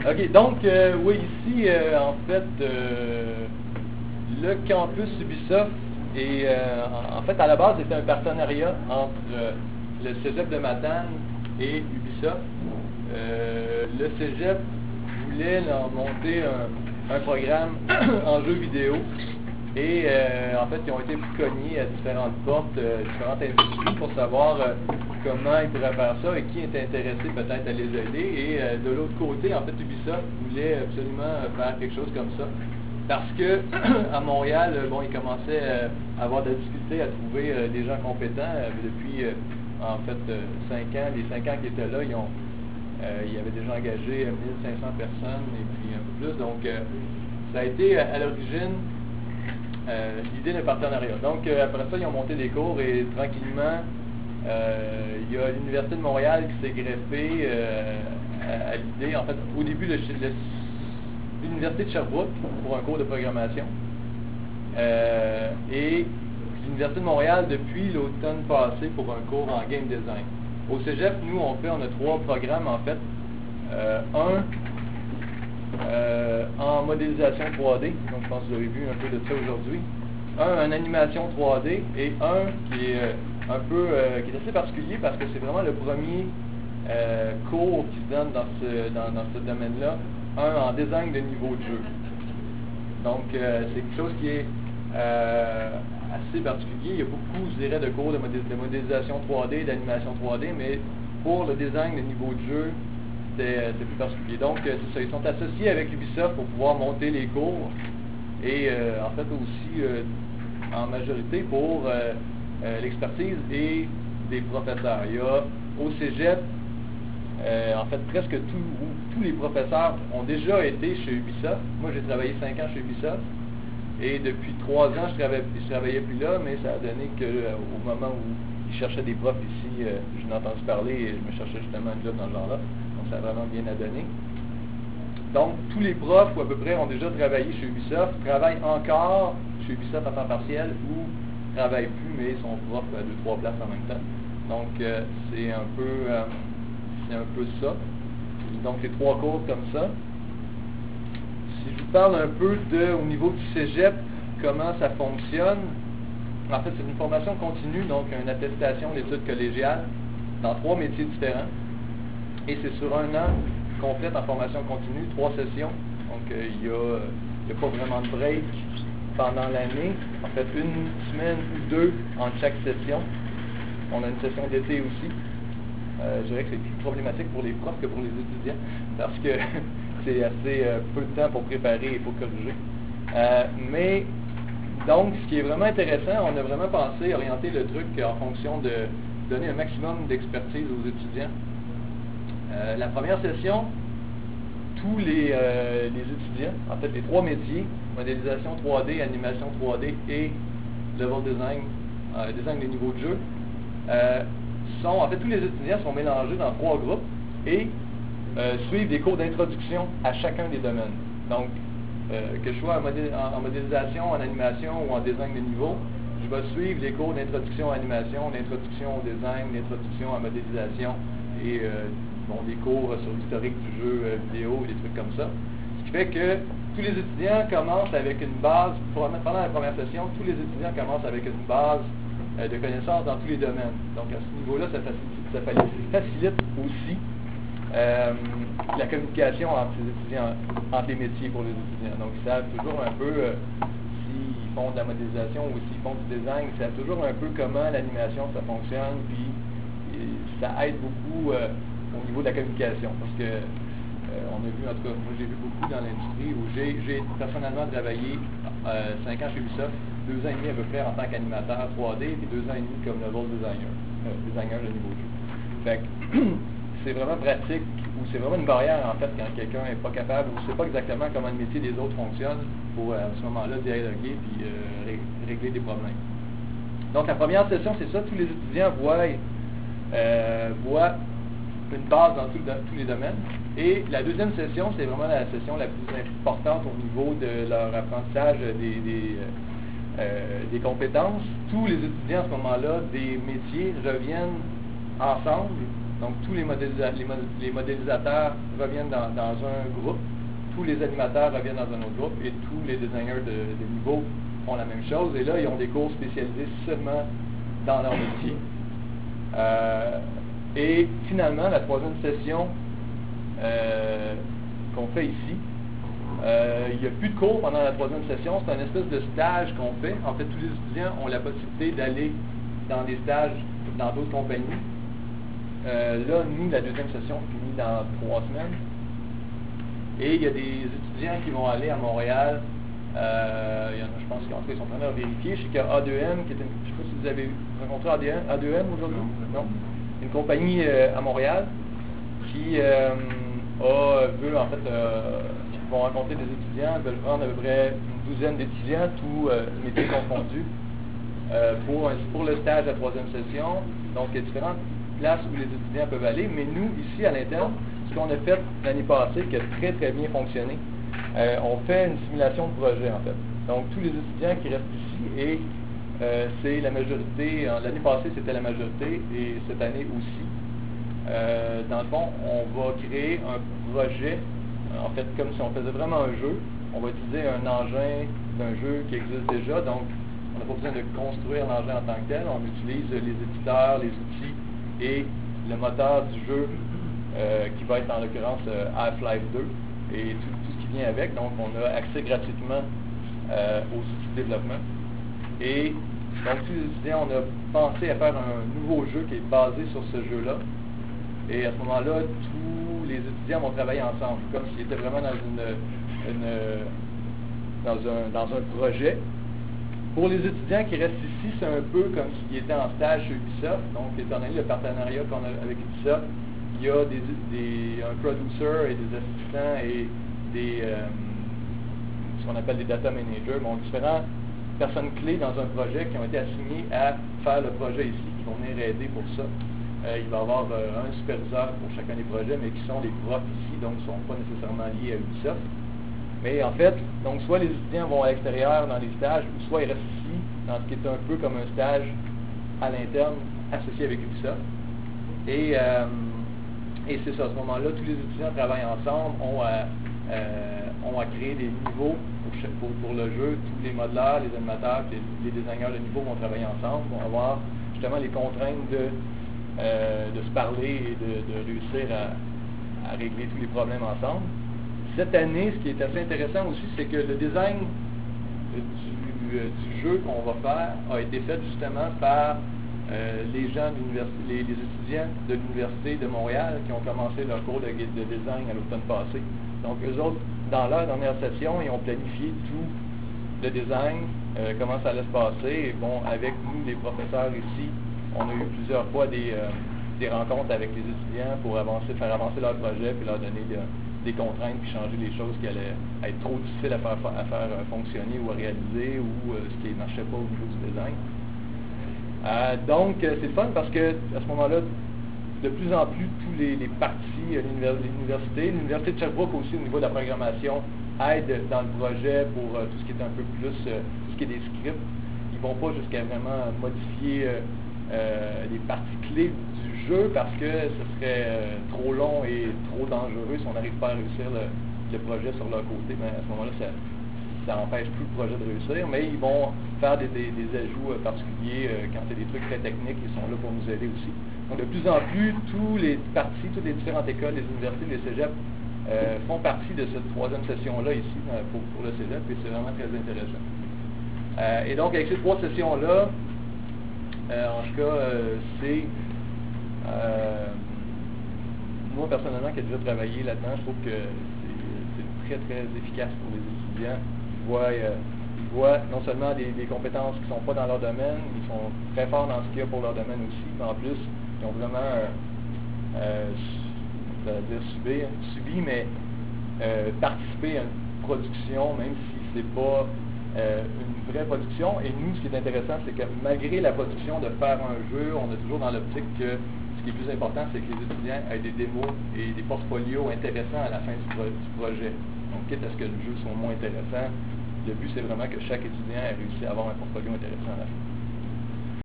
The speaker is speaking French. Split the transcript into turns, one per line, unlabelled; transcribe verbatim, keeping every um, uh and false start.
OK, donc, euh, oui, ici, euh, en fait, euh, le campus Ubisoft, est, euh, en, en fait, à la base, c'était un partenariat entre euh, le Cégep de Matane et Ubisoft. Euh, le Cégep voulait là, monter un, un programme en jeu vidéo et, euh, en fait, ils ont été cognés à différentes portes, euh, différentes industries pour savoir euh, comment ils pourraient faire ça et qui était intéressé peut-être à les aider. Et euh, de l'autre côté, en fait, Ubisoft voulait absolument faire quelque chose comme ça. Parce que à Montréal, bon, ils commençaient euh, à avoir de la difficulté à trouver euh, des gens compétents. Euh, depuis, euh, en fait, euh, cinq ans, les cinq ans qu'ils étaient là, ils, ont, euh, ils avaient déjà engagé mille cinq cents personnes et puis un peu plus. Donc, euh, ça a été à l'origine Euh, l'idée d'un partenariat. Donc, euh, après ça, ils ont monté des cours et tranquillement, euh, il y a l'Université de Montréal qui s'est greffée euh, à, à l'idée. En fait, au début, le, le, l'Université de Sherbrooke pour un cours de programmation euh, et l'Université de Montréal depuis l'automne passé pour un cours en game design. Au Cégep, nous, on fait, on a trois programmes en fait. Euh, un, Euh, en modélisation trois D, donc je pense que vous avez vu un peu de ça aujourd'hui. Un en animation trois D et un qui est euh, un peu euh, qui est assez particulier parce que c'est vraiment le premier euh, cours qui se donne dans ce, dans, dans ce domaine-là, un en design de niveau de jeu. Donc euh, c'est quelque chose qui est euh, assez particulier. Il y a beaucoup, je dirais, de cours de, modé de modélisation trois D, d'animation trois D, mais pour le design de niveau de jeu, c'est plus particulier. Donc, c'est ça, ils sont associés avec Ubisoft pour pouvoir monter les cours et euh, en fait aussi euh, en majorité pour euh, euh, l'expertise et des professeurs. Il y a au Cégep, euh, en fait presque tout, tous les professeurs ont déjà été chez Ubisoft. Moi j'ai travaillé cinq ans chez Ubisoft et depuis trois ans je travaillais, je travaillais plus là, mais ça a donné qu'au euh, moment où ils cherchaient des profs ici, euh, je n'ai entendu parler et je me cherchais justement un job dans ce genre-là. Ça a vraiment bien à donner. Donc, tous les profs, ou à peu près, ont déjà travaillé chez Ubisoft, travaillent encore chez Ubisoft à temps partiel ou ne travaillent plus, mais sont profs à deux, trois places en même temps. Donc, euh, c'est un peu euh, c'est un peu ça. Donc, c'est trois cours comme ça. Si je vous parle un peu de, au niveau du Cégep, comment ça fonctionne, en fait, c'est une formation continue, donc une attestation d'études collégiales dans trois métiers différents. Et c'est sur un an complète en formation continue, trois sessions. Donc, euh, il n'y a, a pas vraiment de break pendant l'année. En fait, une semaine ou deux entre chaque session. On a une session d'été aussi. Euh, je dirais que c'est plus problématique pour les profs que pour les étudiants parce que c'est assez euh, peu de temps pour préparer et pour corriger. Euh, mais, donc, ce qui est vraiment intéressant, on a vraiment pensé orienter le truc en fonction de donner un maximum d'expertise aux étudiants. Euh, la première session, tous les, euh, les étudiants, en fait les trois métiers, modélisation trois D, animation trois D et level design, euh, design de niveau de jeu, euh, sont, en fait tous les étudiants sont mélangés dans trois groupes et euh, suivent des cours d'introduction à chacun des domaines. Donc, euh, que je sois en, modé en, en modélisation, en animation ou en design de niveau, je vais suivre les cours d'introduction à animation, d'introduction au design, d'introduction à modélisation et euh, bon, des cours sur l'historique du jeu euh, vidéo, des trucs comme ça. Ce qui fait que tous les étudiants commencent avec une base, pendant la première session, tous les étudiants commencent avec une base euh, de connaissances dans tous les domaines. Donc à ce niveau-là, ça facilite, ça facilite aussi euh, la communication entre les étudiants, entre les métiers pour les étudiants. Donc ils savent toujours un peu, euh, s'ils font de la modélisation ou s'ils font du design, ils savent toujours un peu comment l'animation ça fonctionne, puis et, ça aide beaucoup euh, au niveau de la communication, parce que euh, on a vu, en tout cas, moi j'ai vu beaucoup dans l'industrie où j'ai personnellement travaillé euh, cinq ans chez Ubisoft, deux ans et demi à peu près en tant qu'animateur trois D, et deux ans et demi comme level designer, euh, designer de niveau de jeu. Fait que c'est vraiment pratique, ou c'est vraiment une barrière en fait quand quelqu'un n'est pas capable, ou ne sait pas exactement comment le métier des autres fonctionne, pour euh, à ce moment-là dialoguer puis euh, ré régler des problèmes. Donc la première session, c'est ça, tous les étudiants voient, euh, voient une base dans, tout, dans tous les domaines. Et la deuxième session, c'est vraiment la session la plus importante au niveau de leur apprentissage des, des, euh, des compétences. Tous les étudiants à ce moment-là des métiers reviennent ensemble Donc, tous les, modélisa les, mod les modélisateurs reviennent dans, dans un groupe, tous les animateurs reviennent dans un autre groupe, et tous les designers de, de niveau font la même chose. Et là, ils ont des cours spécialisés seulement dans leur métier. Euh, et finalement, la troisième session euh, qu'on fait ici, euh, il n'y a plus de cours pendant la troisième session, c'est un espèce de stage qu'on fait. En fait, tous les étudiants ont la possibilité d'aller dans des stages dans d'autres compagnies. Euh, là, nous, la deuxième session finit dans trois semaines. Et il y a des étudiants qui vont aller à Montréal. Euh, il y en a, je pense qu'en tout cas, ils sont en train de vérifier. Je sais qu'il y a A deux M, qui est une, je ne sais pas si vous avez rencontré A deux M aujourd'hui. Non. Une compagnie euh, à Montréal qui euh, a, veut, en fait, euh, ils vont rencontrer des étudiants, veulent prendre à peu près une douzaine d'étudiants, tous euh, métiers confondus, euh, pour, pour le stage de la troisième session. Donc, il y a différentes places où les étudiants peuvent aller, mais nous, ici, à l'interne, ce qu'on a fait l'année passée, qui a très, très bien fonctionné, euh, on fait une simulation de projet, en fait. Donc, tous les étudiants qui restent ici, et euh, c'est la majorité, l'année passée, c'était la majorité, et cette année aussi. Euh, dans le fond, on va créer un projet, en fait, comme si on faisait vraiment un jeu. On va utiliser un engin d'un jeu qui existe déjà, donc on n'a pas besoin de construire l'engin en tant que tel. On utilise les éditeurs, les outils et le moteur du jeu euh, qui va être en l'occurrence euh, Half-Life deux et tout, tout ce qui vient avec. Donc on a accès gratuitement euh, aux outils de développement. Et donc tous les étudiants, on a pensé à faire un nouveau jeu qui est basé sur ce jeu-là. Et à ce moment-là, tous les étudiants vont travailler ensemble, comme s'ils étaient vraiment dans une, une dans un dans un projet. Pour les étudiants qui restent ici, c'est un peu comme s'ils étaient en stage chez Ubisoft. Donc, étant donné le partenariat qu'on a avec Ubisoft, il y a des, des, un producer et des assistants et des euh, ce qu'on appelle des data managers, bon, différentes personnes clés dans un projet qui ont été assignées à faire le projet ici, qui vont venir aider pour ça. Euh, il va y avoir euh, un superviseur pour chacun des projets, mais qui sont les profs ici, donc ne sont pas nécessairement liés à Ubisoft. Mais en fait, donc soit les étudiants vont à l'extérieur dans les stages, ou soit ils restent ici, dans ce qui est un peu comme un stage à l'interne associé avec Ubisoft. Et, euh, et c'est ça, à ce moment-là, tous les étudiants travaillent ensemble, ont à, euh, ont à créer des niveaux pour, pour, pour le jeu. Tous les modeleurs, les animateurs, les, les designers de niveau vont travailler ensemble, vont avoir justement les contraintes de, euh, de se parler et de, de réussir à, à régler tous les problèmes ensemble. Cette année, ce qui est assez intéressant aussi, c'est que le design du, du jeu qu'on va faire a été fait justement par euh, les gens de l'université, les, les étudiants de l'Université de Montréal qui ont commencé leur cours de, de design à l'automne passé. Donc, eux autres, dans leur dernière session, ils ont planifié tout le design, euh, comment ça allait se passer. Et bon, avec nous, les professeurs ici, on a eu plusieurs fois des, euh, des rencontres avec les étudiants pour avancer, faire avancer leur projet puis leur donner de, des contraintes puis changer les choses qui allaient être trop difficiles à faire, à faire euh, fonctionner ou à réaliser ou euh, ce qui ne marchait pas au niveau du design. Euh, donc, euh, c'est le fun parce que à ce moment-là, de plus en plus, tous les, les parties de l'université, l'université de Sherbrooke aussi au niveau de la programmation, aide dans le projet pour euh, tout ce qui est un peu plus, euh, tout ce qui est des scripts. Ils ne vont pas jusqu'à vraiment modifier euh, euh, les parties clés du jeu parce que ce serait euh, trop long et trop dangereux si on n'arrive pas à réussir le, le projet sur leur côté. Mais à ce moment-là, ça, ça empêche plus le projet de réussir, mais ils vont faire des, des, des ajouts euh, particuliers euh, quand c'est des trucs très techniques, ils sont là pour nous aider aussi. Donc de plus en plus, tous les parties, toutes les différentes écoles, les universités, les cégeps euh, font partie de cette troisième session-là ici euh, pour, pour le cégep, et c'est vraiment très intéressant. Euh, et donc avec ces trois sessions-là, euh, en tout cas, euh, c'est Euh, moi, personnellement, qui ai déjà travaillé là-dedans, je trouve que c'est très, très efficace pour les étudiants. Ils voient, euh, ils voient non seulement des, des compétences qui ne sont pas dans leur domaine, ils sont très forts dans ce qu'il y a pour leur domaine aussi, mais en plus, ils ont vraiment, euh, euh, je vais dire subi, subi mais euh, participé à une production, même si c'est pas euh, une vraie production. Et nous, ce qui est intéressant, c'est que malgré la production de faire un jeu, on est toujours dans l'optique que ce qui est plus important, c'est que les étudiants aient des démos et des portfolios intéressants à la fin du, pro du projet. Donc, quitte à ce que le jeu soit moins intéressant, le but, c'est vraiment que chaque étudiant ait réussi à avoir un portfolio intéressant à la fin.